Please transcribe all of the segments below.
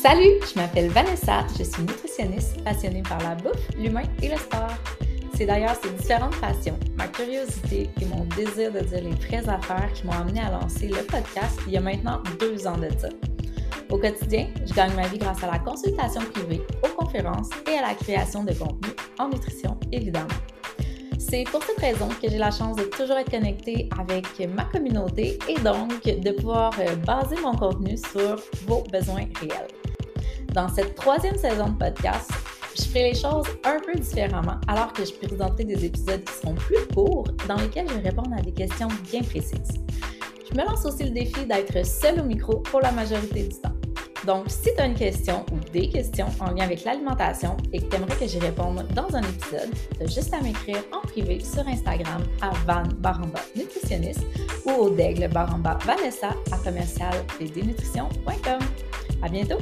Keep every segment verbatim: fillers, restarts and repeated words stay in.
Salut, je m'appelle Vanessa, je suis nutritionniste passionnée par la bouffe, l'humain et le sport. C'est d'ailleurs ces différentes passions, ma curiosité et mon désir de dire les vraies affaires qui m'ont amené à lancer le podcast il y a maintenant deux ans de ça. Au quotidien, je gagne ma vie grâce à la consultation privée, aux conférences et à la création de contenu en nutrition, évidemment. C'est pour cette raison que j'ai la chance de toujours être connectée avec ma communauté et donc de pouvoir baser mon contenu sur vos besoins réels. Dans cette troisième saison de podcast, je ferai les choses un peu différemment alors que je présenterai des épisodes qui seront plus courts dans lesquels je vais répondre à des questions bien précises. Je me lance aussi le défi d'être seule au micro pour la majorité du temps. Donc, si tu as une question ou des questions en lien avec l'alimentation et que tu aimerais que j'y réponde dans un épisode, tu as juste à m'écrire en privé sur Instagram à van baramba nutritionniste ou au d'aigle baramba vanessa à commercial p d nutrition point com. À bientôt!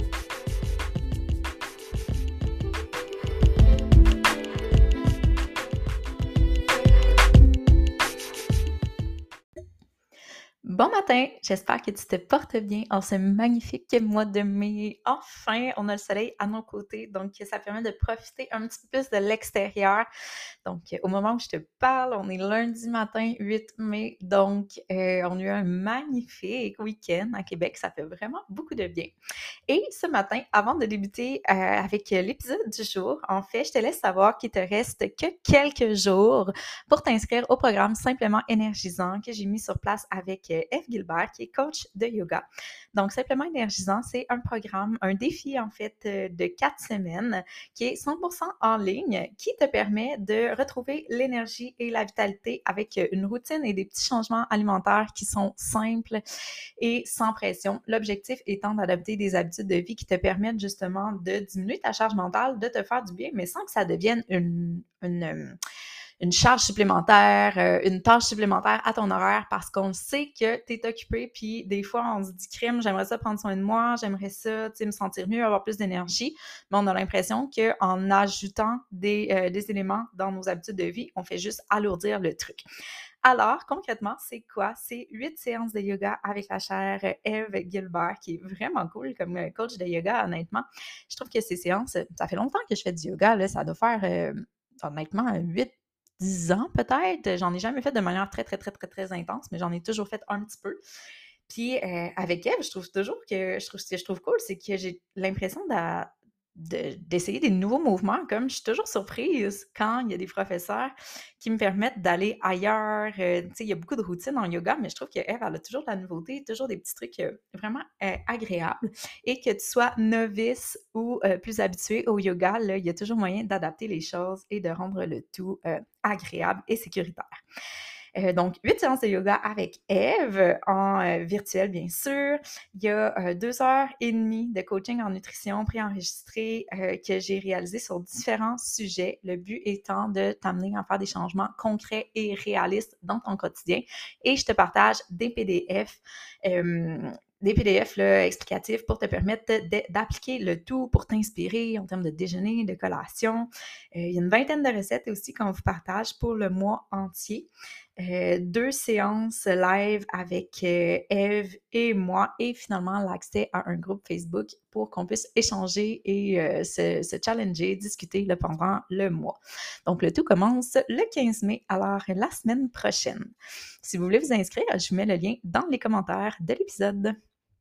Bon matin, j'espère que tu te portes bien en ce magnifique mois de mai. Enfin, on a le soleil à nos côtés, donc ça permet de profiter un petit peu plus de l'extérieur. Donc, au moment où je te parle, on est lundi matin, huit mai, donc euh, on a eu un magnifique week-end à Québec. Ça fait vraiment beaucoup de bien. Et ce matin, avant de débuter euh, avec l'épisode du jour, en fait, je te laisse savoir qu'il te reste que quelques jours pour t'inscrire au programme Simplement Énergisant que j'ai mis sur place avec Eve Gilbert, qui est coach de yoga. Donc, Simplement Énergisant, c'est un programme, un défi en fait de quatre semaines qui est cent pour cent en ligne, qui te permet de retrouver l'énergie et la vitalité avec une routine et des petits changements alimentaires qui sont simples et sans pression. L'objectif étant d'adopter des habitudes de vie qui te permettent justement de diminuer ta charge mentale, de te faire du bien, mais sans que ça devienne une, une une charge supplémentaire, euh, une tâche supplémentaire à ton horaire parce qu'on sait que tu es occupé, puis des fois, on se dit « crime, j'aimerais ça prendre soin de moi, j'aimerais ça, tu sais, me sentir mieux, avoir plus d'énergie », mais on a l'impression qu'en ajoutant des, euh, des éléments dans nos habitudes de vie, on fait juste alourdir le truc. Alors, concrètement, c'est quoi? C'est huit séances de yoga avec la chère Eve Gilbert, qui est vraiment cool comme coach de yoga, honnêtement. Je trouve que ces séances, ça fait longtemps que je fais du yoga, là, ça doit faire, euh, honnêtement, huit dix ans peut-être. J'en ai jamais fait de manière très, très, très, très, très intense, mais j'en ai toujours fait un petit peu. Puis euh, avec Eve, je trouve toujours que je trouve, ce que je trouve cool, c'est que j'ai l'impression de, de, d'essayer des nouveaux mouvements. Comme je suis toujours surprise quand il y a des professeurs qui me permettent d'aller ailleurs. Euh, tu sais, il y a beaucoup de routines en yoga, mais je trouve que Eve, elle a toujours de la nouveauté, toujours des petits trucs euh, vraiment euh, agréables. Et que tu sois novice ou euh, plus habitué au yoga, là, il y a toujours moyen d'adapter les choses et de rendre le tout euh, agréable et sécuritaire. Euh, donc, huit séances de yoga avec Eve, en euh, virtuel, bien sûr. Il y a euh, deux heures et demie de coaching en nutrition préenregistré euh, que j'ai réalisé sur différents sujets. Le but étant de t'amener à faire des changements concrets et réalistes dans ton quotidien. Et je te partage des P D F euh, des P D F là, explicatifs pour te permettre de, d'appliquer le tout pour t'inspirer en termes de déjeuner, de collation. Euh, il y a une vingtaine de recettes aussi qu'on vous partage pour le mois entier. Euh, deux séances live avec euh, Eve et moi et finalement l'accès à un groupe Facebook pour qu'on puisse échanger et euh, se, se challenger, discuter là, pendant le mois. Donc, le tout commence le quinze mai, alors la semaine prochaine. Si vous voulez vous inscrire, je vous mets le lien dans les commentaires de l'épisode.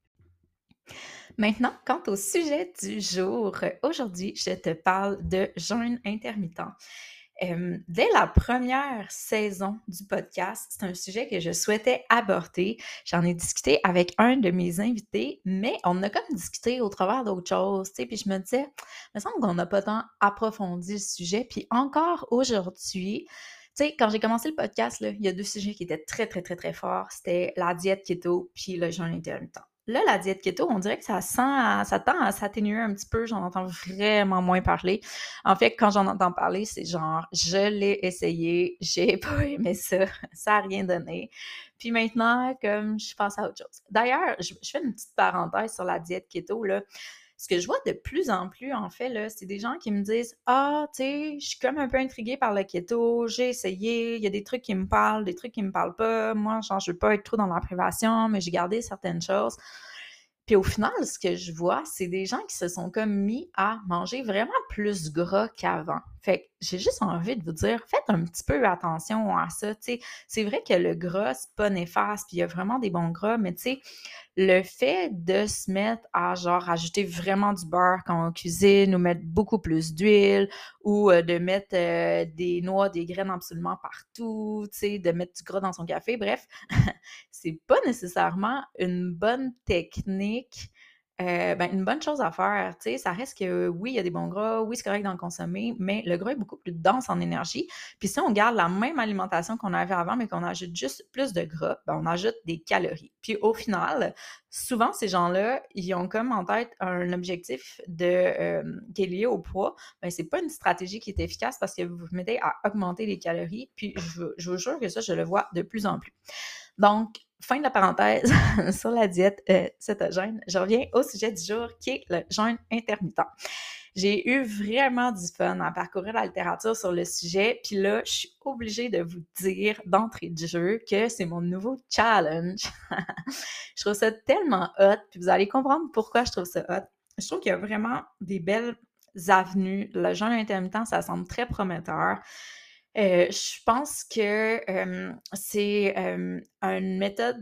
Maintenant, quant au sujet du jour, aujourd'hui, je te parle de jeûne intermittent. Euh, dès la première saison du podcast, c'est un sujet que je souhaitais aborder. J'en ai discuté avec un de mes invités, mais on a comme discuté au travers d'autres choses, tu sais, puis je me disais, il me semble qu'on n'a pas tant approfondi le sujet, puis encore aujourd'hui, tu sais, quand j'ai commencé le podcast, là, il y a deux sujets qui étaient très, très, très, très forts. C'était la diète keto puis le jeûne intermittent. Là, la diète keto, on dirait que ça sent, à, ça tend à s'atténuer un petit peu. J'en entends vraiment moins parler. En fait, quand j'en entends parler, c'est genre, je l'ai essayé, j'ai pas aimé ça, ça a rien donné. Puis maintenant, comme je passe à autre chose. D'ailleurs, je, je fais une petite parenthèse sur la diète keto, là. Ce que je vois de plus en plus, en fait, là, c'est des gens qui me disent « Ah, tu sais, je suis comme un peu intriguée par le keto, j'ai essayé, il y a des trucs qui me parlent, des trucs qui me parlent pas. Moi, genre, je veux pas être trop dans la privation, mais j'ai gardé certaines choses. » Puis au final, ce que je vois, c'est des gens qui se sont comme mis à manger vraiment plus gras qu'avant. Fait que j'ai juste envie de vous dire, faites un petit peu attention à ça, tu sais. C'est vrai que le gras, c'est pas néfaste, puis il y a vraiment des bons gras, mais tu sais, le fait de se mettre à genre rajouter vraiment du beurre quand on cuisine ou mettre beaucoup plus d'huile ou euh, de mettre euh, des noix, des graines absolument partout, tu sais, de mettre du gras dans son café, bref, c'est pas nécessairement une bonne technique, euh, ben, une bonne chose à faire, tu sais, ça reste que oui, il y a des bons gras, oui, c'est correct d'en consommer, mais le gras est beaucoup plus dense en énergie. Puis si on garde la même alimentation qu'on avait avant, mais qu'on ajoute juste plus de gras, ben, on ajoute des calories. Puis au final, souvent, ces gens-là, ils ont comme en tête un objectif de, euh, qui est lié au poids. Ben, c'est pas une stratégie qui est efficace parce que vous vous mettez à augmenter les calories. Puis je, je vous jure que ça, je le vois de plus en plus. Donc, fin de la parenthèse sur la diète euh, cétogène, je reviens au sujet du jour qui est le jeûne intermittent. J'ai eu vraiment du fun à parcourir la littérature sur le sujet, puis là, je suis obligée de vous dire d'entrée de jeu que c'est mon nouveau challenge. Je trouve ça tellement hot, puis vous allez comprendre pourquoi je trouve ça hot. Je trouve qu'il y a vraiment des belles avenues. Le jeûne intermittent, ça semble très prometteur. Euh, je pense que euh, c'est euh, une méthode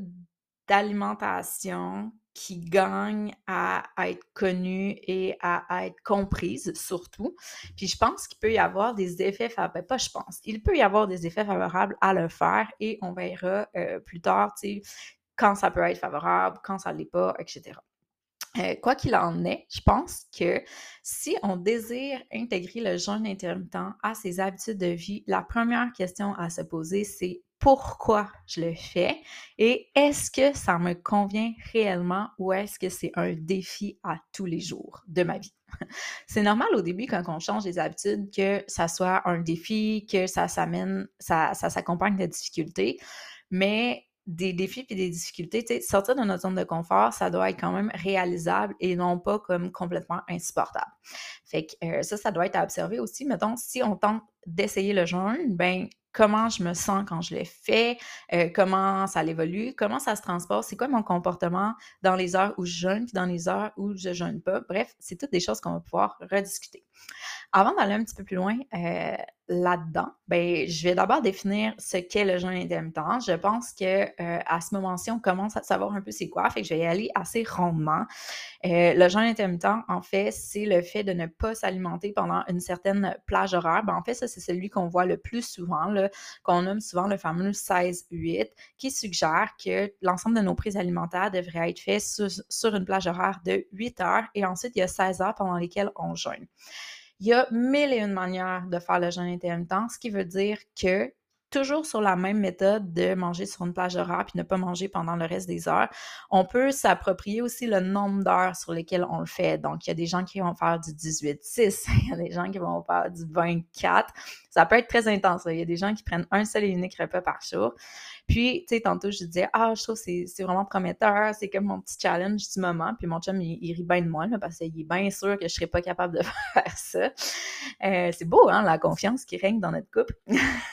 d'alimentation qui gagne à, à être connue et à, à être comprise, surtout. Puis je pense qu'il peut y avoir des effets favorables. Pas je pense. Il peut y avoir des effets favorables à le faire et on verra euh, plus tard, tu sais, quand ça peut être favorable, quand ça ne l'est pas, et cetera. Euh, quoi qu'il en est, je pense que si on désire intégrer le jeûne intermittent à ses habitudes de vie, la première question à se poser, c'est pourquoi je le fais et est-ce que ça me convient réellement ou est-ce que c'est un défi à tous les jours de ma vie? C'est normal au début quand on change les habitudes que ça soit un défi, que ça s'amène, ça, ça s'accompagne de difficultés, mais des défis et des difficultés, tu sais, sortir de notre zone de confort, ça doit être quand même réalisable et non pas comme complètement insupportable. Fait que euh, ça, ça doit être à observer aussi. Mettons, si on tente d'essayer le jeûne, ben comment je me sens quand je le fais, euh, comment ça évolue, comment ça se transpose, c'est quoi mon comportement dans les heures où je jeûne puis dans les heures où je jeûne pas. Bref, c'est toutes des choses qu'on va pouvoir rediscuter. Avant d'aller un petit peu plus loin euh, là-dedans, ben, je vais d'abord définir ce qu'est le jeûne intermittent. Je pense que euh, à ce moment-ci, on commence à savoir un peu c'est quoi, fait que je vais y aller assez rondement. Euh, le jeûne intermittent, en fait, c'est le fait de ne pas s'alimenter pendant une certaine plage horaire. Ben, en fait, ça, c'est celui qu'on voit le plus souvent, là, qu'on nomme souvent le fameux seize huit, qui suggère que l'ensemble de nos prises alimentaires devrait être fait sur, sur une plage horaire de huit heures et ensuite, il y a seize heures pendant lesquelles on jeûne. Il y a mille et une manières de faire le jeûne intermittent, ce qui veut dire que toujours sur la même méthode de manger sur une plage horaire puis ne pas manger pendant le reste des heures, on peut s'approprier aussi le nombre d'heures sur lesquelles on le fait. Donc, il y a des gens qui vont faire du dix-huit six, il y a des gens qui vont faire du vingt-quatre. Ça peut être très intense. Là. Il y a des gens qui prennent un seul et unique repas par jour. Puis, tu sais, tantôt, je disais, ah, je trouve que c'est, c'est vraiment prometteur, c'est comme mon petit challenge du moment. Puis mon chum, il, il rit bien de moi, là, parce qu'il est bien sûr que je serais pas capable de faire ça. Euh, c'est beau, hein, la confiance qui règne dans notre couple.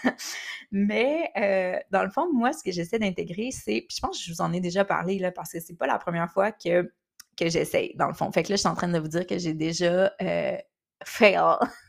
Mais, euh, dans le fond, moi, ce que j'essaie d'intégrer, c'est, puis je pense que je vous en ai déjà parlé, là, parce que c'est pas la première fois que, que j'essaye, dans le fond. Fait que là, je suis en train de vous dire que j'ai déjà euh, fail.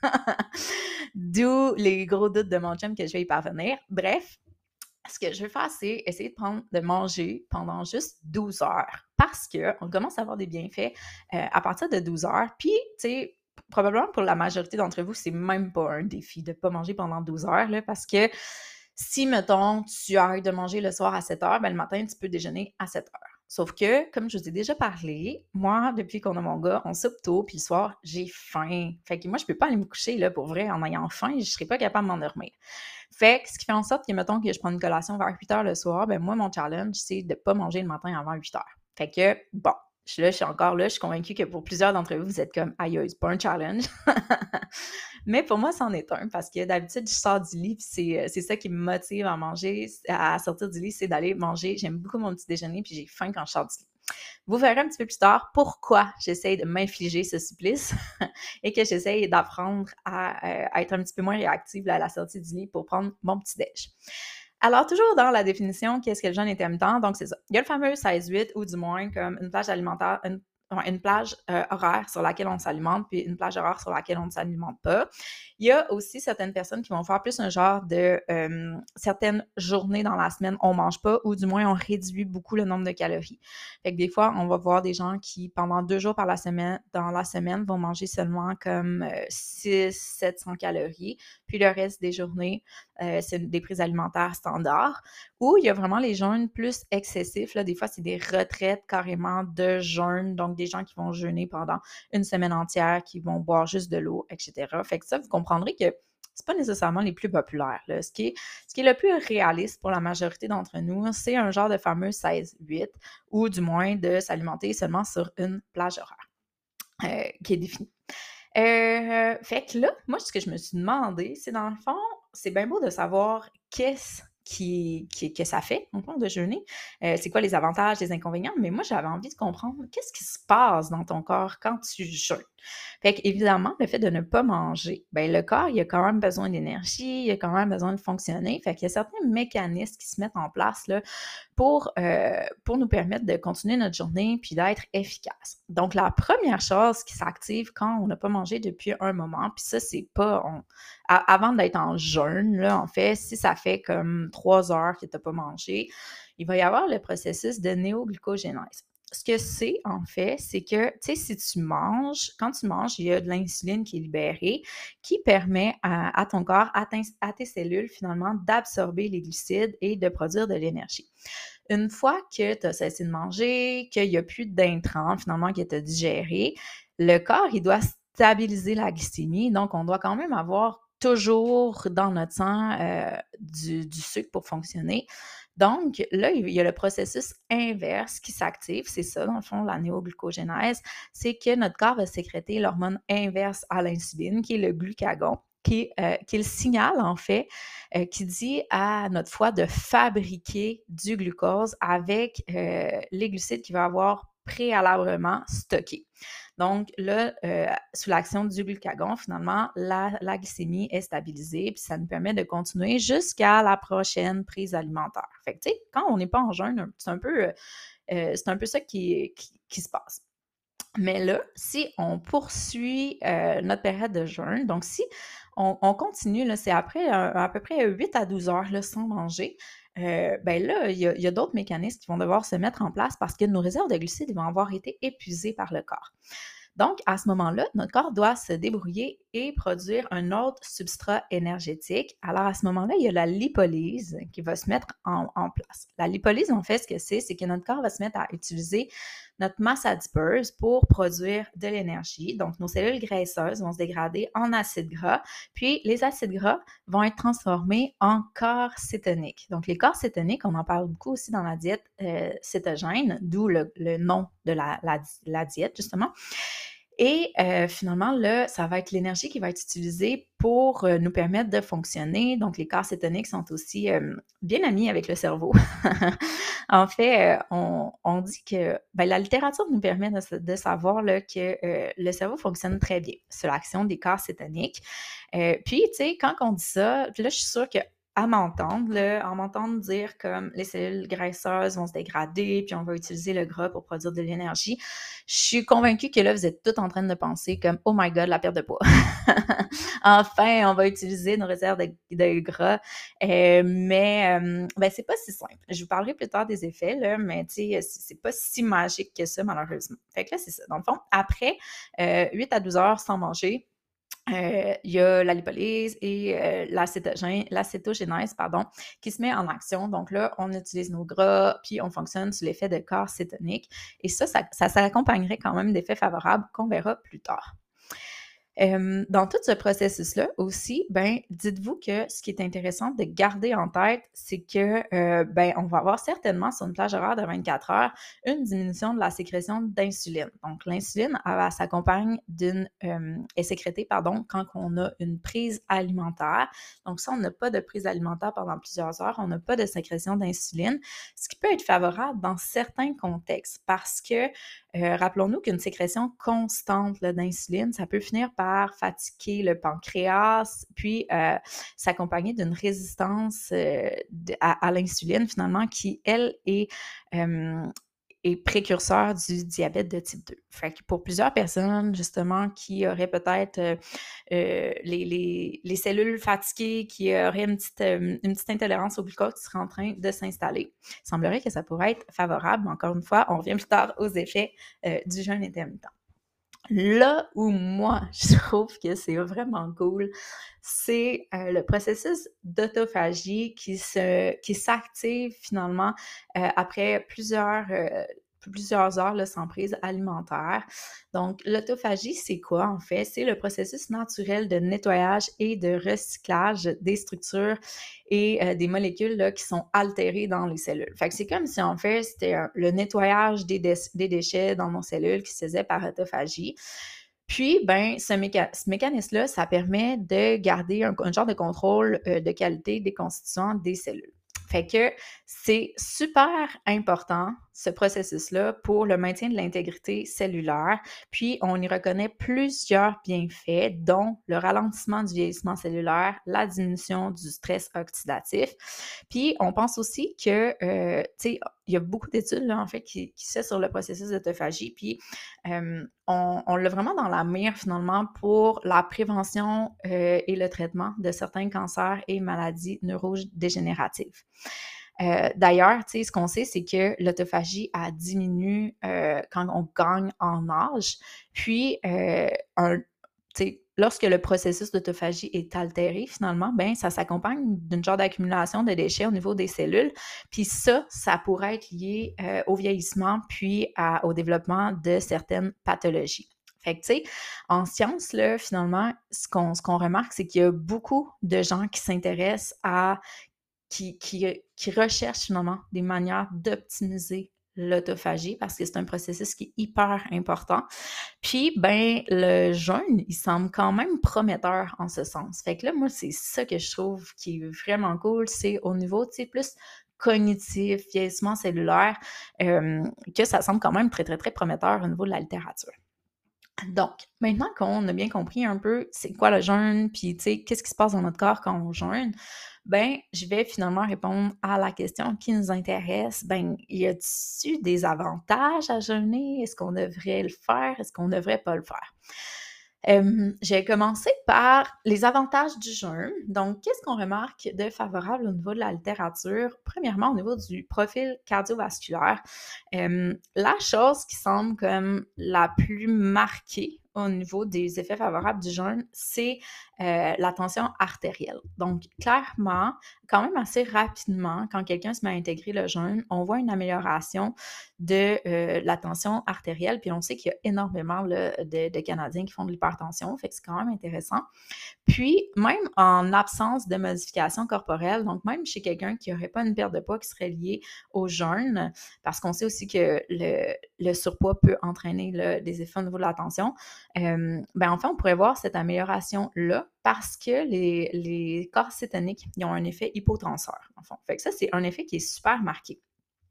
D'où les gros doutes de mon chum que je vais y parvenir. Bref, ce que je veux faire, c'est essayer de prendre, de manger pendant juste douze heures parce qu'on commence à avoir des bienfaits euh, à partir de douze heures. Puis, tu sais, probablement pour la majorité d'entre vous, c'est même pas un défi de ne pas manger pendant douze heures là, parce que si, mettons, tu arrêtes de manger le soir à sept heures, ben, le matin, tu peux déjeuner à sept heures. Sauf que, comme je vous ai déjà parlé, moi, depuis qu'on a mon gars, on soupe tôt, puis le soir, j'ai faim. Fait que moi, je peux pas aller me coucher, là, pour vrai, en ayant faim, je serais pas capable de m'endormir. Fait que ce qui fait en sorte que, mettons, que je prends une collation vers huit heures le soir, ben moi, mon challenge, c'est de pas manger le matin avant huit heures. Fait que, bon, je suis là, je suis encore là, je suis convaincue que pour plusieurs d'entre vous, vous êtes comme « aïe, c'est pas un challenge ». Mais pour moi, c'en est un, parce que d'habitude, je sors du lit, puis c'est, c'est ça qui me motive à manger, à sortir du lit, c'est d'aller manger. J'aime beaucoup mon petit déjeuner, puis j'ai faim quand je sors du lit. Vous verrez un petit peu plus tard pourquoi j'essaye de m'infliger ce supplice et que j'essaye d'apprendre à, euh, à être un petit peu moins réactive là, à la sortie du lit pour prendre mon petit déj. Alors, toujours dans la définition, qu'est-ce que le jeûne intermittent? Donc, c'est ça. Il y a le fameux seize huit, ou du moins comme une plage alimentaire, une, ouais, une plage euh, horaire sur laquelle on s'alimente, puis une plage horaire sur laquelle on ne s'alimente pas. Il y a aussi certaines personnes qui vont faire plus un genre de euh, certaines journées dans la semaine, on mange pas, ou du moins on réduit beaucoup le nombre de calories. Fait que des fois, on va voir des gens qui, pendant deux jours par la semaine, dans la semaine, vont manger seulement comme euh, six sept cents calories, puis le reste des journées, euh, c'est des prises alimentaires standards, ou il y a vraiment les jeûnes plus excessifs. Là, des fois, c'est des retraites carrément de jeûne, donc des gens qui vont jeûner pendant une semaine entière, qui vont boire juste de l'eau, et cetera. Fait que ça, vous comprendrez que c'est pas nécessairement les plus populaires. Là. Ce, qui est, ce qui est le plus réaliste pour la majorité d'entre nous, c'est un genre de fameux seize huit, ou du moins de s'alimenter seulement sur une plage horaire euh, qui est définie. Euh, fait que là, moi, ce que je me suis demandé, c'est dans le fond, c'est bien beau de savoir qu'est-ce qui, qui, que ça fait, au fond, de jeûner. Euh, c'est quoi les avantages, les inconvénients, mais moi, j'avais envie de comprendre qu'est-ce qui se passe dans ton corps quand tu jeûnes. Fait qu'évidemment, le fait de ne pas manger, ben le corps, il a quand même besoin d'énergie, il a quand même besoin de fonctionner. Fait qu'il y a certains mécanismes qui se mettent en place là, pour, euh, pour nous permettre de continuer notre journée puis d'être efficace. Donc, la première chose qui s'active quand on n'a pas mangé depuis un moment, puis ça, c'est pas... On, à, avant d'être en jeûne, là, en fait, si ça fait comme trois heures que tu n'as pas mangé, il va y avoir le processus de néoglucogénèse. Ce que c'est, en fait, c'est que, tu sais, si tu manges, quand tu manges, il y a de l'insuline qui est libérée, qui permet à, à ton corps, à, à tes cellules, finalement, d'absorber les glucides et de produire de l'énergie. Une fois que tu as cessé de manger, qu'il n'y a plus d'intrants, finalement, que tu as digéré, le corps, il doit stabiliser la glycémie. Donc, on doit quand même avoir toujours dans notre sang euh, du, du sucre pour fonctionner. Donc, là, il y a le processus inverse qui s'active. C'est ça, dans le fond, la néoglucogénèse. C'est que notre corps va sécréter l'hormone inverse à l'insuline, qui est le glucagon, qui, euh, qui est le signal, en fait, euh, qui dit à notre foie de fabriquer du glucose avec euh, les glucides qu'il va avoir préalablement stockés. Donc là, euh, sous l'action du glucagon, finalement, la, la glycémie est stabilisée, puis ça nous permet de continuer jusqu'à la prochaine prise alimentaire. Fait que, tu sais, quand on n'est pas en jeûne, c'est un peu, euh, c'est un peu ça qui, qui, qui se passe. Mais là, si on poursuit euh, notre période de jeûne, donc si on, on continue, là, c'est après euh, à peu près huit à douze heures là, sans manger, euh, ben là, il y a, y a d'autres mécanismes qui vont devoir se mettre en place parce que nos réserves de glucides vont avoir été épuisées par le corps. Donc, à ce moment-là, notre corps doit se débrouiller et produire un autre substrat énergétique. Alors, à ce moment-là, il y a la lipolyse qui va se mettre en, en place. La lipolyse, en fait, ce que c'est, c'est que notre corps va se mettre à utiliser notre masse adipose pour produire de l'énergie. Donc, nos cellules graisseuses vont se dégrader en acides gras, puis les acides gras vont être transformés en corps cétoniques. Donc, les corps cétoniques, on en parle beaucoup aussi dans la diète euh, cétogène, d'où le, le nom de la, la, la diète, justement. Et euh, finalement, là, ça va être l'énergie qui va être utilisée pour euh, nous permettre de fonctionner. Donc, les corps cétoniques sont aussi euh, bien amis avec le cerveau. En fait, euh, on, on dit que ben, la littérature nous permet de, de savoir là, que euh, le cerveau fonctionne très bien sur l'action des corps cétoniques. Euh, puis, tu sais, quand on dit ça, puis là, je suis sûre que à m'entendre, là, en m'entendre dire comme les cellules graisseuses vont se dégrader, puis on va utiliser le gras pour produire de l'énergie, je suis convaincue que là, vous êtes toutes en train de penser comme « Oh my God, la perte de poids! » Enfin, on va utiliser nos réserves de, de gras. Euh, mais euh, ben, c'est pas si simple. Je vous parlerai plus tard des effets, là, mais tu sais, c'est pas si magique que ça, malheureusement. Fait que là, c'est ça. Dans le fond, après euh, huit à douze heures sans manger, Euh, il y a la lipolyse et euh, l'acétogénèse, pardon, qui se met en action. Donc là, on utilise nos gras, puis on fonctionne sous l'effet de corps cétonique. Et ça, ça, ça s'accompagnerait quand même d'effets favorables qu'on verra plus tard. Euh, dans tout ce processus-là aussi, ben, dites-vous que ce qui est intéressant de garder en tête, c'est que euh, ben, on va avoir certainement sur une plage horaire de vingt-quatre heures une diminution de la sécrétion d'insuline. Donc, l'insuline, elle, elle s'accompagne d'une euh, est sécrétée, pardon, quand on a une prise alimentaire. Donc, si on n'a pas de prise alimentaire pendant plusieurs heures, on n'a pas de sécrétion d'insuline, ce qui peut être favorable dans certains contextes parce que euh, rappelons-nous qu'une sécrétion constante là, d'insuline, ça peut finir par faire fatiguer le pancréas, puis euh, s'accompagner d'une résistance euh, de- à, à l'insuline, finalement, qui, elle, est... euh, est précurseur du diabète de type deux. Fait que pour plusieurs personnes, justement, qui auraient peut-être euh, euh, les, les, les cellules fatiguées, qui auraient une petite, euh, une petite intolérance au glucose qui serait en train de s'installer, il semblerait que ça pourrait être favorable. Mais encore une fois, on revient plus tard aux effets euh, du jeûne intermittent. Là où moi, je trouve que c'est vraiment cool, c'est euh, le processus d'autophagie qui se, qui s'active finalement euh, après plusieurs, euh, plusieurs heures là, sans prise alimentaire. Donc, l'autophagie, c'est quoi en fait? C'est le processus naturel de nettoyage et de recyclage des structures et euh, des molécules là, qui sont altérées dans les cellules. Fait que c'est comme si en fait, c'était un- le nettoyage des, dé- des déchets dans nos cellules qui se faisait par autophagie. Puis, ben, ce, méca- ce mécanisme-là, ça permet de garder un, un genre de contrôle euh, de qualité des constituants des cellules. Fait que c'est super important, ce processus-là, pour le maintien de l'intégrité cellulaire. Puis, on y reconnaît plusieurs bienfaits, dont le ralentissement du vieillissement cellulaire, la diminution du stress oxydatif. Puis, on pense aussi que, euh, tu sais, il y a beaucoup d'études, là, en fait, qui, qui se fait sur le processus d'autophagie. Puis, euh, on, on l'a vraiment dans la mire, finalement, pour la prévention euh, et le traitement de certains cancers et maladies neurodégénératives. Euh, D'ailleurs, tu sais, ce qu'on sait, c'est que l'autophagie a diminue euh, quand on gagne en âge. Puis, euh, un, tu sais, lorsque le processus d'autophagie est altéré, finalement, ben ça s'accompagne d'une genre d'accumulation de déchets au niveau des cellules. Puis ça, ça pourrait être lié euh, au vieillissement puis à- au développement de certaines pathologies. Fait que, tu sais, en sciences, là, finalement, ce qu'on, ce qu'on remarque, c'est qu'il y a beaucoup de gens qui s'intéressent à qui, qui, qui recherchent finalement des manières d'optimiser l'autophagie parce que c'est un processus qui est hyper important. Puis, ben, le jeûne, il semble quand même prometteur en ce sens. Fait que là, moi, c'est ça que je trouve qui est vraiment cool, c'est au niveau, tu sais, plus cognitif, vieillissement cellulaire, euh, que ça semble quand même très, très, très prometteur au niveau de la littérature. Donc, maintenant qu'on a bien compris un peu c'est quoi le jeûne, puis tu sais, qu'est-ce qui se passe dans notre corps quand on jeûne, ben, je vais finalement répondre à la question qui nous intéresse. Ben, y a-t-il des avantages à jeûner? Est-ce qu'on devrait le faire? Est-ce qu'on ne devrait pas le faire? Euh, j'ai commencé par les avantages du jeûne. Donc, qu'est-ce qu'on remarque de favorable au niveau de la littérature? Premièrement, au niveau du profil cardiovasculaire, euh, la chose qui semble comme la plus marquée au niveau des effets favorables du jeûne, c'est euh, la tension artérielle. Donc, clairement, quand même assez rapidement, quand quelqu'un se met à intégrer le jeûne, on voit une amélioration de euh, la tension artérielle. Puis on sait qu'il y a énormément là, de, de Canadiens qui font de l'hypertension, fait que c'est quand même intéressant. Puis, même en absence de modification corporelle, donc même chez quelqu'un qui n'aurait pas une perte de poids qui serait liée au jeûne, parce qu'on sait aussi que le, le surpoids peut entraîner là, des effets au niveau de la tension, euh, ben en fait, on pourrait voir cette amélioration-là parce que les, les corps cétoniques, ils ont un effet hypotenseur, en fond. Fait que ça, c'est un effet qui est super marqué.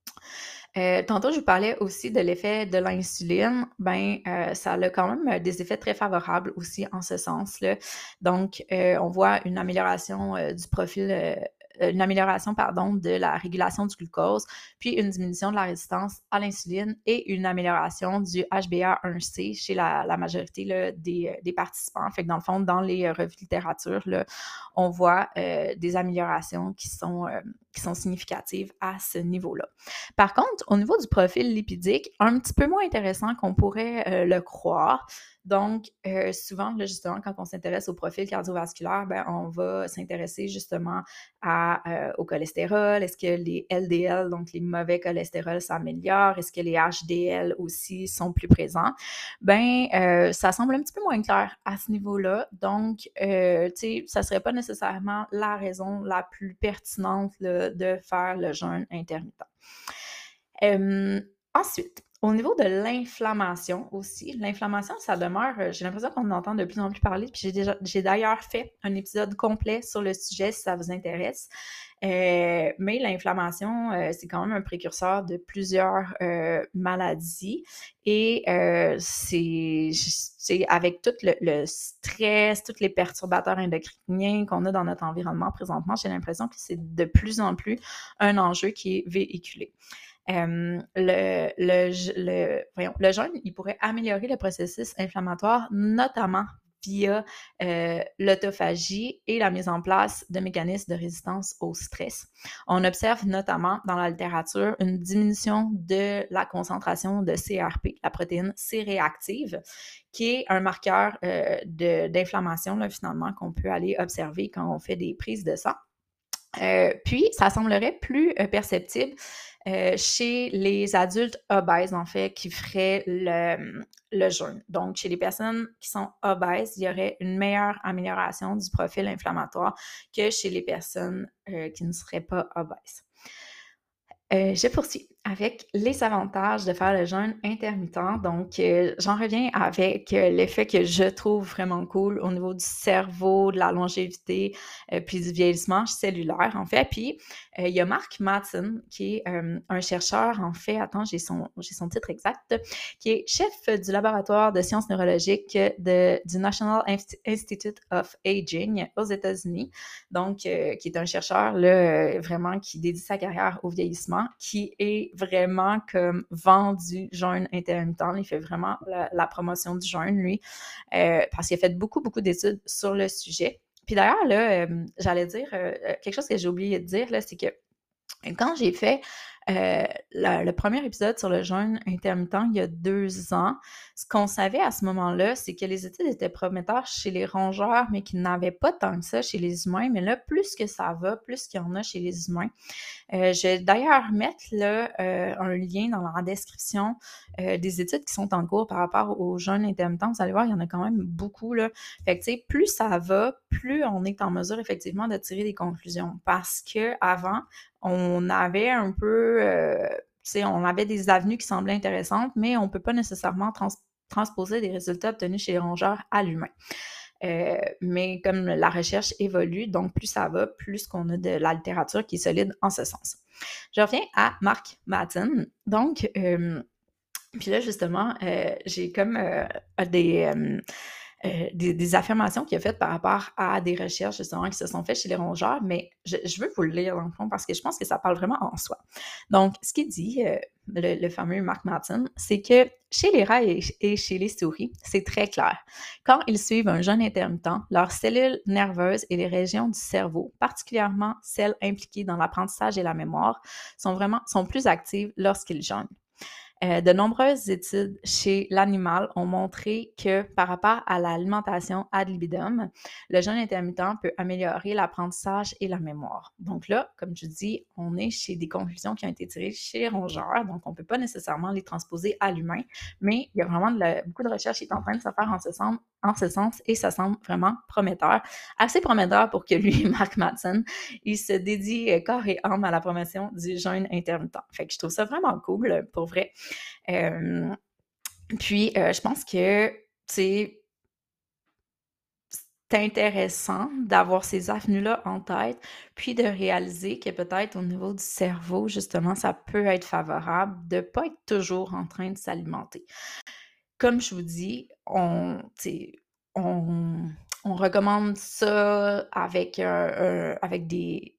Euh, tantôt, je vous parlais aussi de l'effet de l'insuline. Ben, euh, ça a quand même des effets très favorables aussi en ce sens-là. Donc, euh, on voit une amélioration euh, du profil, euh, une amélioration, pardon, de la régulation du glucose, puis une diminution de la résistance à l'insuline et une amélioration du H b A one c chez la, la majorité là, des, des participants. Fait que dans le fond, dans les revues de littérature, là, on voit euh, des améliorations qui sont, euh, qui sont significatives à ce niveau-là. Par contre, au niveau du profil lipidique, un petit peu moins intéressant qu'on pourrait euh, le croire. Donc, euh, souvent, là, justement, quand on s'intéresse au profil cardiovasculaire, ben, on va s'intéresser justement à, euh, au cholestérol. Est-ce que les L D L, donc les mauvais cholestérols, s'améliorent? Est-ce que les H D L aussi sont plus présents? Ben, euh, ça semble un petit peu moins clair à ce niveau-là. Donc, euh, tu sais, ça ne serait pas nécessairement la raison la plus pertinente là, de faire le jeûne intermittent. Euh, ensuite, au niveau de l'inflammation aussi, l'inflammation, ça demeure, euh, j'ai l'impression qu'on en entend de plus en plus parler, puis j'ai déjà, j'ai d'ailleurs fait un épisode complet sur le sujet si ça vous intéresse. Euh, mais l'inflammation, euh, c'est quand même un précurseur de plusieurs euh, maladies et euh, c'est, c'est avec tout le, le stress, tous les perturbateurs endocriniens qu'on a dans notre environnement présentement, j'ai l'impression que c'est de plus en plus un enjeu qui est véhiculé. Euh, le, le, le, voyons, le jeûne, il pourrait améliorer le processus inflammatoire, notamment via euh, l'autophagie et la mise en place de mécanismes de résistance au stress. On observe notamment dans la littérature une diminution de la concentration de C R P, la protéine C-réactive, qui est un marqueur euh, de, d'inflammation, là, finalement, qu'on peut aller observer quand on fait des prises de sang. Euh, puis, ça semblerait plus euh, perceptible euh, chez les adultes obèses, en fait, qui feraient le, le jeûne. Donc, chez les personnes qui sont obèses, il y aurait une meilleure amélioration du profil inflammatoire que chez les personnes euh, qui ne seraient pas obèses. Euh, je poursuis avec les avantages de faire le jeûne intermittent. Donc, euh, j'en reviens avec euh, l'effet que je trouve vraiment cool au niveau du cerveau, de la longévité, euh, puis du vieillissement cellulaire, en fait. Puis, euh, il y a Mark Mattson, qui est euh, un chercheur, en fait, attends, j'ai son, j'ai son titre exact, qui est chef du laboratoire de sciences neurologiques de, du National Institute of Aging aux États-Unis. Donc, euh, qui est un chercheur, là, euh, vraiment, qui dédie sa carrière au vieillissement, qui est vraiment comme vendu jeûne intermittent. Il fait vraiment la, la promotion du jeûne, lui, euh, parce qu'il a fait beaucoup, beaucoup d'études sur le sujet. Puis d'ailleurs, là, euh, j'allais dire, euh, quelque chose que j'ai oublié de dire, là, c'est que quand j'ai fait euh, la, le premier épisode sur le jeûne intermittent il y a deux ans, ce qu'on savait à ce moment-là, c'est que les études étaient prometteurs chez les rongeurs, mais qu'ils n'avaient pas tant que ça chez les humains. Mais là, plus que ça va, plus qu'il y en a chez les humains. Euh, je vais d'ailleurs mettre là, euh, un lien dans la description euh, des études qui sont en cours par rapport au jeûne intermittent. Vous allez voir, il y en a quand même beaucoup, là. Fait que, tu sais, plus ça va, plus on est en mesure, effectivement, de tirer des conclusions. Parce que avant, on avait un peu, euh, tu sais, on avait des avenues qui semblaient intéressantes, mais on ne peut pas nécessairement trans- transposer des résultats obtenus chez les rongeurs à l'humain. Euh, mais comme la recherche évolue, donc plus ça va, plus qu'on a de la littérature qui est solide en ce sens. Je reviens à Mark Mattson. Donc, euh, puis là, justement, euh, j'ai comme euh, des... Euh, euh, des, des affirmations qu'il a faites par rapport à des recherches justement qui se sont faites chez les rongeurs, mais je, je veux vous le lire dans le fond parce que je pense que ça parle vraiment en soi. Donc, ce qu'il dit, euh, le, le fameux Mark Mattson, c'est que chez les rats et, et chez les souris, c'est très clair. Quand ils suivent un jeûne intermittent, leurs cellules nerveuses et les régions du cerveau, particulièrement celles impliquées dans l'apprentissage et la mémoire, sont vraiment sont plus actives lorsqu'ils jeûnent. Euh, de nombreuses études chez l'animal ont montré que par rapport à l'alimentation ad libidum, le jeûne intermittent peut améliorer l'apprentissage et la mémoire. Donc là, comme je dis, on est chez des conclusions qui ont été tirées chez les rongeurs, donc on ne peut pas nécessairement les transposer à l'humain, mais il y a vraiment de la, beaucoup de recherches qui est en train de se faire en ce sens, en ce sens et ça semble vraiment prometteur. Assez prometteur pour que lui, Mark Mattson, il se dédie corps et âme à la promotion du jeûne intermittent. Fait que je trouve ça vraiment cool, pour vrai. Euh, puis, euh, je pense que, tu sais, c'est intéressant d'avoir ces avenues-là en tête, puis de réaliser que peut-être au niveau du cerveau, justement, ça peut être favorable de ne pas être toujours en train de s'alimenter. Comme je vous dis, on, tu sais, on, on recommande ça avec, un, un- avec des,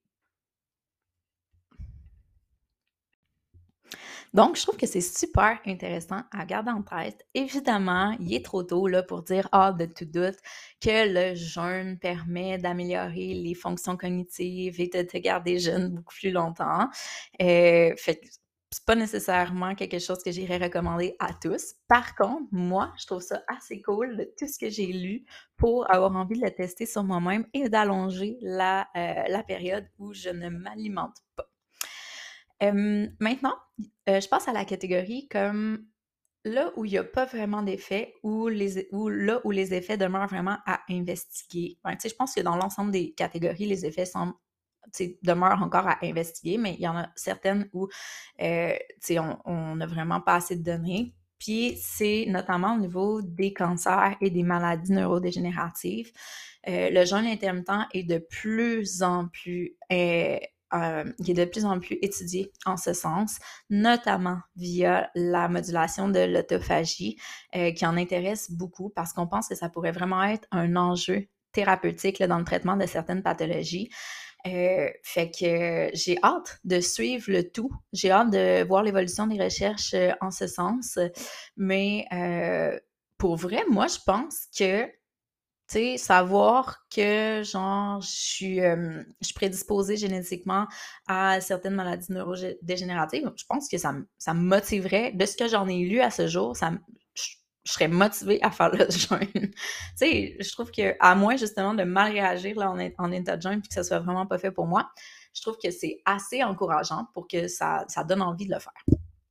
Donc, je trouve que c'est super intéressant à garder en tête. Évidemment, il est trop tôt là, pour dire hors de tout doute que le jeûne permet d'améliorer les fonctions cognitives et de te garder jeune beaucoup plus longtemps. Euh, fait que c'est pas nécessairement quelque chose que j'irais recommander à tous. Par contre, moi, je trouve ça assez cool de tout ce que j'ai lu pour avoir envie de le tester sur moi-même et d'allonger la, euh, la période où je ne m'alimente pas. Euh, maintenant, euh, je passe à la catégorie comme là où il n'y a pas vraiment d'effet, ou les, ou là où les effets demeurent vraiment à investiguer. Ben, tu sais, je pense que dans l'ensemble des catégories, les effets semblent tu sais, demeurent encore à investiguer, mais il y en a certaines où, euh, tu sais, on on n'a vraiment pas assez de données. Puis c'est notamment au niveau des cancers et des maladies neurodégénératives. Euh, le jeûne intermittent est de plus en plus, euh, euh, qui est de plus en plus étudié en ce sens, notamment via la modulation de l'autophagie, euh, qui en intéresse beaucoup parce qu'on pense que ça pourrait vraiment être un enjeu thérapeutique là, dans le traitement de certaines pathologies. Euh, fait que j'ai hâte de suivre le tout. J'ai hâte de voir l'évolution des recherches euh, en ce sens. Mais euh, pour vrai, moi, je pense que, tu sais, savoir que, genre, je suis, euh, je suis prédisposée génétiquement à certaines maladies neurodégénératives, je pense que ça, me- ça me motiverait. De ce que j'en ai lu à ce jour, ça me- je, je serais motivée à faire le jeûne. Tu sais, je trouve que, à moins justement de mal réagir là, en, en état de jeûne puis que ça soit vraiment pas fait pour moi, je trouve que c'est assez encourageant pour que ça, ça donne envie de le faire.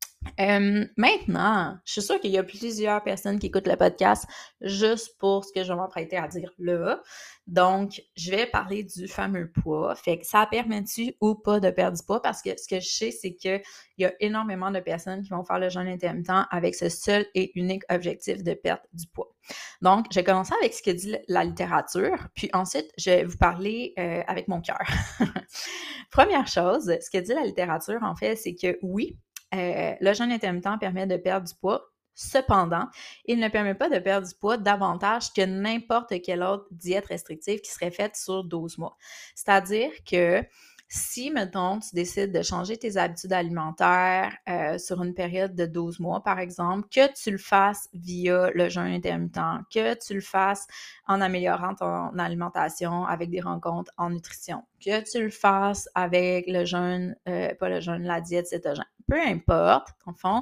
Euh, maintenant, je suis sûre qu'il y a plusieurs personnes qui écoutent le podcast juste pour ce que je vais m'apprêter à dire là. Donc, je vais parler du fameux poids. Fait que ça permet-tu ou pas de perdre du poids? Parce que ce que je sais, c'est qu'il y a énormément de personnes qui vont faire le jeûne intermittent avec ce seul et unique objectif de perdre du poids. Donc, je vais commencer avec ce que dit la littérature, puis ensuite, je vais vous parler euh, avec mon cœur. Première chose, ce que dit la littérature, en fait, c'est que oui, euh, le jeûne intermittent permet de perdre du poids. Cependant, il ne permet pas de perdre du poids davantage que n'importe quelle autre diète restrictive qui serait faite sur douze mois. C'est-à-dire que si, mettons, tu décides de changer tes habitudes alimentaires euh, sur une période de douze mois, par exemple, que tu le fasses via le jeûne intermittent, que tu le fasses en améliorant ton alimentation avec des rencontres en nutrition, que tu le fasses avec le jeûne, euh, pas le jeûne, la diète cétogène, peu importe, en fond,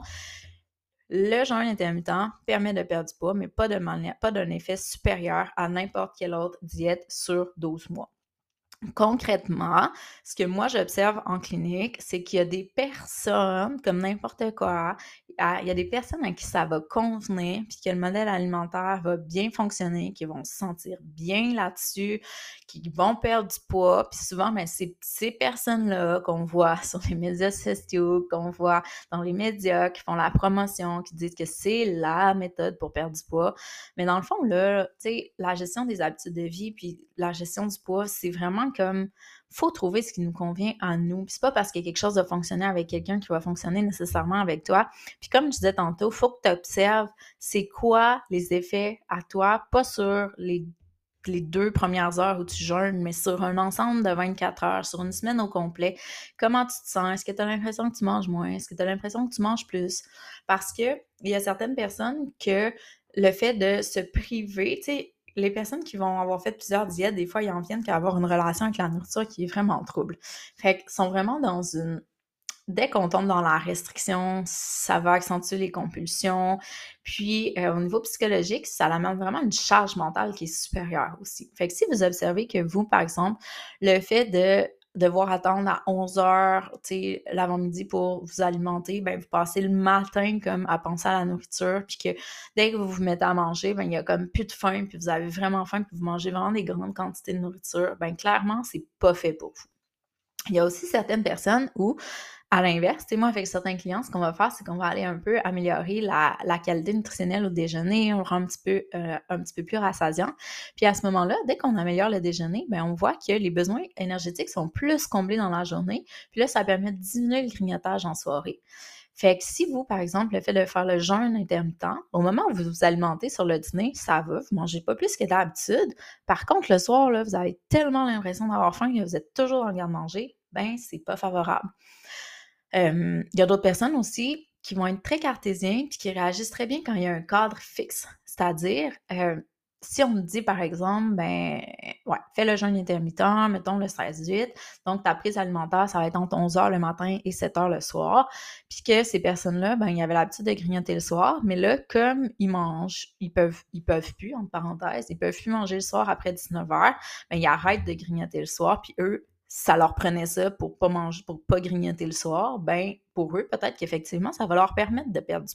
le jeûne intermittent permet de perdre du poids, mais pas de manière, pas d'un effet supérieur à n'importe quelle autre diète sur douze mois. Concrètement, ce que moi j'observe en clinique, c'est qu'il y a des personnes, comme n'importe quoi, il y a des personnes à qui ça va convenir, puis que le modèle alimentaire va bien fonctionner, qui vont se sentir bien là-dessus, qui vont perdre du poids, puis souvent, ben, c'est ces personnes-là qu'on voit sur les médias sociaux, qu'on voit dans les médias, qui font la promotion, qui disent que c'est la méthode pour perdre du poids. Mais dans le fond, là, tu sais, la gestion des habitudes de vie, puis la gestion du poids, c'est vraiment comme, faut trouver ce qui nous convient à nous. Puis c'est pas parce qu'il y a quelque chose de fonctionner avec quelqu'un qui va fonctionner nécessairement avec toi. Puis comme je disais tantôt, faut que tu observes c'est quoi les effets à toi, pas sur les les deux premières heures où tu jeûnes, mais sur un ensemble de vingt-quatre heures, sur une semaine au complet. Comment tu te sens? Est-ce que tu as l'impression que tu manges moins? Est-ce que tu as l'impression que tu manges plus? Parce que il y a certaines personnes que le fait de se priver, tu sais, les personnes qui vont avoir fait plusieurs diètes, des fois, ils en viennent qu'à avoir une relation avec la nourriture qui est vraiment trouble. Fait qu'ils sont vraiment dans une... Dès qu'on tombe dans la restriction, ça va accentuer les compulsions. Puis, euh, au niveau psychologique, ça amène vraiment une charge mentale qui est supérieure aussi. Fait que si vous observez que vous, par exemple, le fait de devoir attendre à onze heures, tu sais, l'avant-midi pour vous alimenter, ben vous passez le matin comme à penser à la nourriture, puis que dès que vous vous mettez à manger, ben il y a comme plus de faim, puis vous avez vraiment faim, puis vous mangez vraiment des grandes quantités de nourriture, ben clairement, c'est pas fait pour vous. Il y a aussi certaines personnes où, à l'inverse, tu sais, moi, avec certains clients, ce qu'on va faire, c'est qu'on va aller un peu améliorer la, la qualité nutritionnelle au déjeuner, on le rend un petit peu, euh, un petit peu plus rassasiant. Puis à ce moment-là, dès qu'on améliore le déjeuner, ben on voit que les besoins énergétiques sont plus comblés dans la journée. Puis là, ça permet de diminuer le grignotage en soirée. Fait que si vous, par exemple, le fait de faire le jeûne intermittent, au moment où vous vous alimentez sur le dîner, ça va, vous mangez pas plus que d'habitude. Par contre, le soir, là, vous avez tellement l'impression d'avoir faim que vous êtes toujours dans le garde-manger, ben c'est pas favorable. Euh, il y a d'autres personnes aussi qui vont être très cartésiens puis qui réagissent très bien quand il y a un cadre fixe. C'est-à-dire, euh, si on me dit, par exemple, ben, ouais, fais le jeûne intermittent, mettons le seize dix-huit, donc ta prise alimentaire, ça va être entre onze heures le matin et sept heures le soir, puis que ces personnes-là, ben, ils avaient l'habitude de grignoter le soir, mais là, comme ils mangent, ils peuvent, ils peuvent plus, entre parenthèses, ils peuvent plus manger le soir après dix-neuf heures, ben, ils arrêtent de grignoter le soir, puis eux, ça leur prenait ça pour pas manger, pour pas grignoter le soir, ben pour eux, peut-être qu'effectivement, ça va leur permettre de perdre du poids.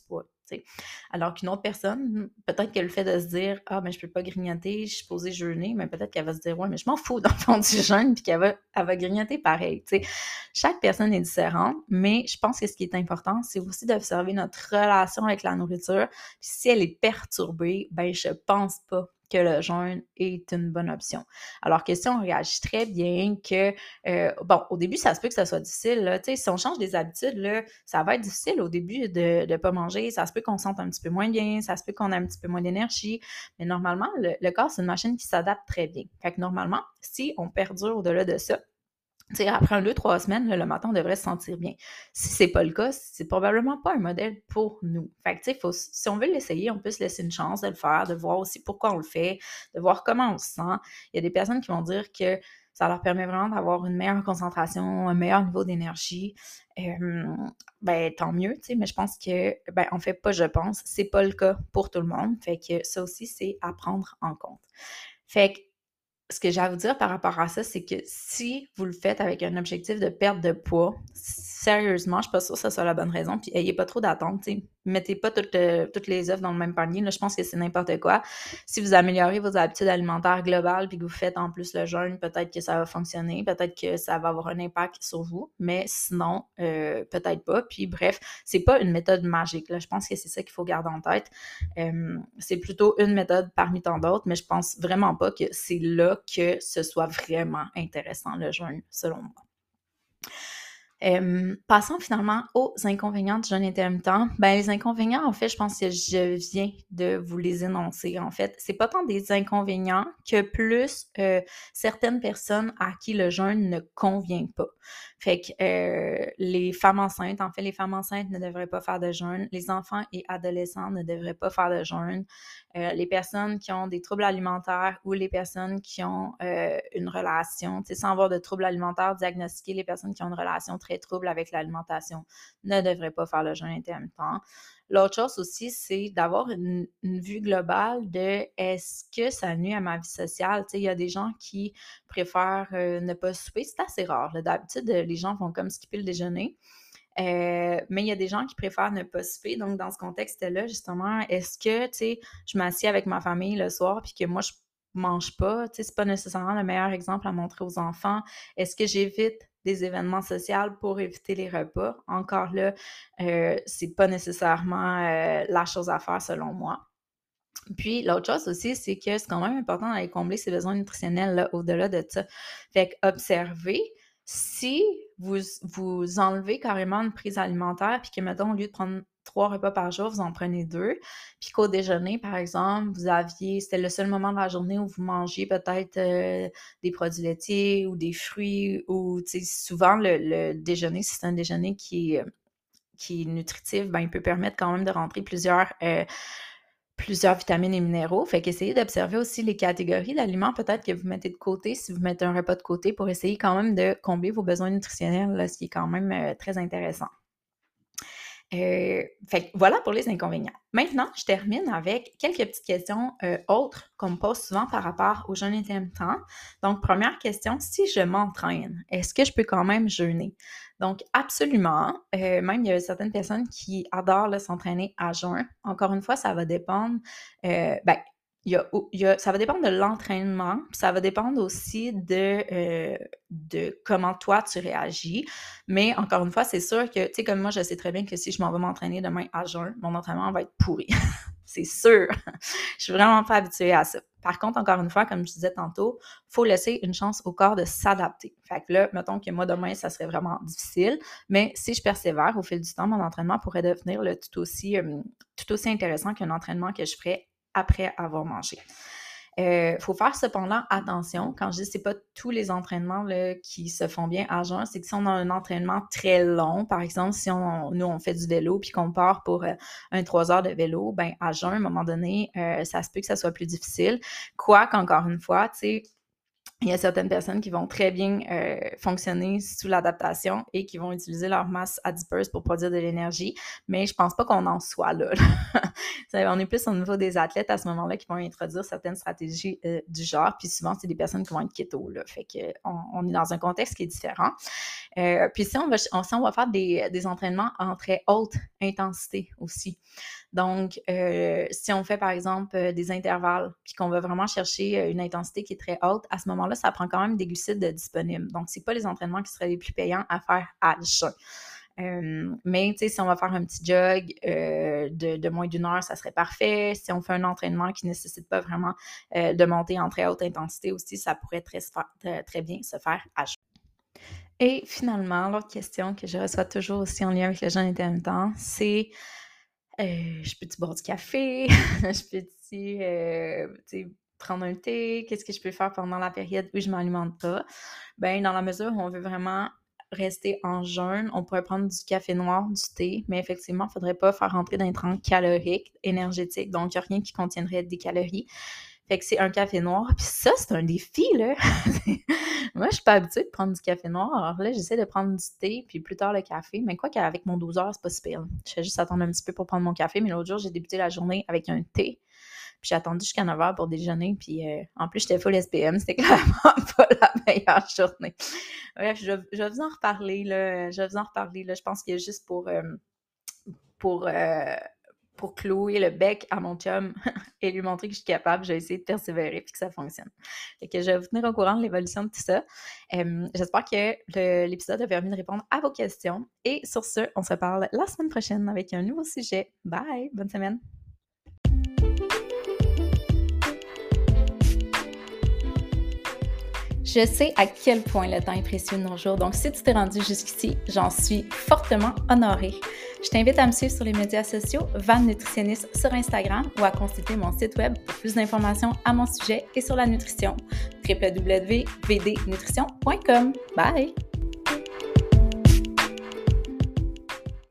tu sais. Alors qu'une autre personne, peut-être que le fait de se dire « Ah, ben je peux pas grignoter, je suis supposée jeûner », mais peut-être qu'elle va se dire « Ouais, mais je m'en fous dans le fond du jeûne », puis qu'elle va, elle va grignoter pareil, tu sais. Chaque personne est différente, mais je pense que ce qui est important, c'est aussi d'observer notre relation avec la nourriture. Puis si elle est perturbée, ben je pense pas que le jeûne est une bonne option. Alors que si on réagit très bien, que, euh, bon, au début, ça se peut que ça soit difficile, là, tu sais, si on change des habitudes, là, ça va être difficile au début de ne pas manger, ça se peut qu'on se sente un petit peu moins bien, ça se peut qu'on ait un petit peu moins d'énergie, mais normalement, le, le corps, c'est une machine qui s'adapte très bien. Fait que normalement, si on perdure au-delà de ça, t'sais, après un, deux, trois semaines, là, le matin, on devrait se sentir bien. Si c'est pas le cas, c'est probablement pas un modèle pour nous. Fait que, tu sais, faut, si on veut l'essayer, on peut se laisser une chance de le faire, de voir aussi pourquoi on le fait, de voir comment on se sent. Il y a des personnes qui vont dire que ça leur permet vraiment d'avoir une meilleure concentration, un meilleur niveau d'énergie. Euh, ben, tant mieux, tu sais, mais je pense que, ben, en fait, pas je pense, c'est pas le cas pour tout le monde. Fait que ça aussi, c'est à prendre en compte. Fait que, ce que j'ai à vous dire par rapport à ça, c'est que si vous le faites avec un objectif de perte de poids, sérieusement, je suis pas sûre que ce soit la bonne raison, puis ayez pas trop d'attentes, tu sais. Mettez pas toutes, euh, toutes les œufs dans le même panier, là, je pense que c'est n'importe quoi. Si vous améliorez vos habitudes alimentaires globales, puis que vous faites en plus le jeûne, peut-être que ça va fonctionner, peut-être que ça va avoir un impact sur vous, mais sinon, euh, peut-être pas. Puis bref, c'est pas une méthode magique, là. Je pense que c'est ça qu'il faut garder en tête. Euh, c'est plutôt une méthode parmi tant d'autres, mais je pense vraiment pas que c'est là que ce soit vraiment intéressant, le jeûne, selon moi. Euh, passons finalement aux inconvénients du jeûne intermittent. Ben, les inconvénients, en fait, je pense que je viens de vous les énoncer. En fait, c'est pas tant des inconvénients que plus euh, certaines personnes à qui le jeûne ne convient pas. Fait que euh, les femmes enceintes, en fait, les femmes enceintes ne devraient pas faire de jeûne. Les enfants et adolescents ne devraient pas faire de jeûne. Euh, les personnes qui ont des troubles alimentaires ou les personnes qui ont euh, une relation, tu sais, sans avoir de troubles alimentaires diagnostiqués, les personnes qui ont une relation très trouble avec l'alimentation ne devraient pas faire le jeûne intermittent. L'autre chose aussi, c'est d'avoir une, une vue globale de est-ce que ça nuit à ma vie sociale? Tu sais, il y a des gens qui préfèrent euh, ne pas souper. C'est assez rare. Là. D'habitude, les gens vont comme skipper le déjeuner. Euh, mais il y a des gens qui préfèrent ne pas souper. Donc, dans ce contexte-là, justement, est-ce que, tu sais, je m'assieds avec ma famille le soir puis que moi, je mange pas? Tu sais, c'est pas nécessairement le meilleur exemple à montrer aux enfants. Est-ce que j'évite des événements sociaux pour éviter les repas? Encore là, euh, c'est pas nécessairement euh, la chose à faire selon moi. Puis, l'autre chose aussi, c'est que c'est quand même important d'aller combler ses besoins nutritionnels là, au-delà de ça. Fait que observez si vous, vous enlevez carrément une prise alimentaire, puis que, mettons, au lieu de prendre trois repas par jour, vous en prenez deux, puis qu'au déjeuner, par exemple, vous aviez, c'était le seul moment de la journée où vous mangez peut-être euh, des produits laitiers ou des fruits, ou, tu sais, souvent, le, le déjeuner, si c'est un déjeuner qui est, qui est nutritif, ben, il peut permettre quand même de rentrer plusieurs... Euh, plusieurs vitamines et minéraux. Fait qu'essayez d'observer aussi les catégories d'aliments peut-être que vous mettez de côté, si vous mettez un repas de côté, pour essayer quand même de combler vos besoins nutritionnels, là, ce qui est quand même euh, très intéressant. Euh, fait que voilà pour les inconvénients. Maintenant, je termine avec quelques petites questions euh, autres qu'on me pose souvent par rapport au jeûne intermittent. Donc, première question, si je m'entraîne, est-ce que je peux quand même jeûner? Donc, absolument. Euh, même, il y a certaines personnes qui adorent là, s'entraîner à jeun. Encore une fois, ça va dépendre. Euh, ben, il y a, il y a, ça va dépendre de l'entraînement, puis ça va dépendre aussi de, euh, de comment toi tu réagis. Mais encore une fois, c'est sûr que, tu sais, comme moi, je sais très bien que si je m'en vais m'entraîner demain à jeun, mon entraînement va être pourri. C'est sûr. Je suis vraiment pas habituée à ça. Par contre, encore une fois, comme je disais tantôt, il faut laisser une chance au corps de s'adapter. Fait que là, mettons que moi, demain, ça serait vraiment difficile, mais si je persévère au fil du temps, mon entraînement pourrait devenir là, tout aussi, euh, tout aussi intéressant qu'un entraînement que je ferais après avoir mangé. Il euh, faut faire cependant attention. Quand je dis que ce n'est pas tous les entraînements là, qui se font bien à jeun, c'est que si on a un entraînement très long, par exemple, si on, nous, on fait du vélo puis qu'on part pour euh, un trois heures de vélo, ben à jeun, à un moment donné, euh, ça se peut que ça soit plus difficile. Quoique, encore une fois, tu sais, Il y a certaines personnes qui vont très bien euh, fonctionner sous l'adaptation et qui vont utiliser leur masse adipeuse pour produire de l'énergie, mais je pense pas qu'on en soit là. On est plus au niveau des athlètes à ce moment-là qui vont introduire certaines stratégies euh, du genre, puis souvent, c'est des personnes qui vont être keto, là, fait qu'on on est dans un contexte qui est différent. Euh, puis si on va, si on va faire des, des entraînements en très haute intensité aussi. Donc, euh, si on fait, par exemple, euh, des intervalles, puis qu'on va vraiment chercher une intensité qui est très haute, à ce moment-là, ça prend quand même des glucides disponibles. Donc, c'est pas les entraînements qui seraient les plus payants à faire à jeun. Euh, mais, tu sais, si on va faire un petit jog euh, de, de moins d'une heure, ça serait parfait. Si on fait un entraînement qui ne nécessite pas vraiment euh, de monter en très haute intensité aussi, ça pourrait très, très, très bien se faire à jeun. Et finalement, l'autre question que je reçois toujours aussi en lien avec le jeûne intermittent, c'est Euh, je peux-tu boire du café? je peux-tu euh, prendre un thé? Qu'est-ce que je peux faire pendant la période où je ne m'alimente pas? Ben, dans la mesure où on veut vraiment rester en jeûne, on pourrait prendre du café noir, du thé, mais effectivement, il ne faudrait pas faire rentrer d'intrants caloriques, énergétiques, donc il n'y a rien qui contiendrait des calories. Fait que c'est un café noir. Puis ça, c'est un défi, là. Moi, je suis pas habituée de prendre du café noir. Alors là, j'essaie de prendre du thé, puis plus tard le café. Mais quoi qu'avec mon douze heures, c'est pas si pire. Je fais juste attendre un petit peu pour prendre mon café. Mais l'autre jour, j'ai débuté la journée avec un thé. Puis j'ai attendu jusqu'à neuf heures pour déjeuner. Puis euh, en plus, j'étais full S P M. C'était clairement pas la meilleure journée. Bref, je, je vais vous en reparler, là. Je vais vous en reparler, là. Je pense qu'il y a juste pour... Euh, pour... Euh, pour clouer le bec à mon chum et lui montrer que je suis capable, je vais essayer de persévérer et que ça fonctionne. Fait que je vais vous tenir au courant de l'évolution de tout ça. Euh, j'espère que le, l'épisode a permis de répondre à vos questions. Et sur ce, on se parle la semaine prochaine avec un nouveau sujet. Bye! Bonne semaine! Je sais à quel point le temps est précieux de nos jours, donc si tu t'es rendu jusqu'ici, j'en suis fortement honorée. Je t'invite à me suivre sur les médias sociaux Van Nutritionniste sur Instagram ou à consulter mon site web pour plus d'informations à mon sujet et sur la nutrition w w w point v d nutrition point com. Bye!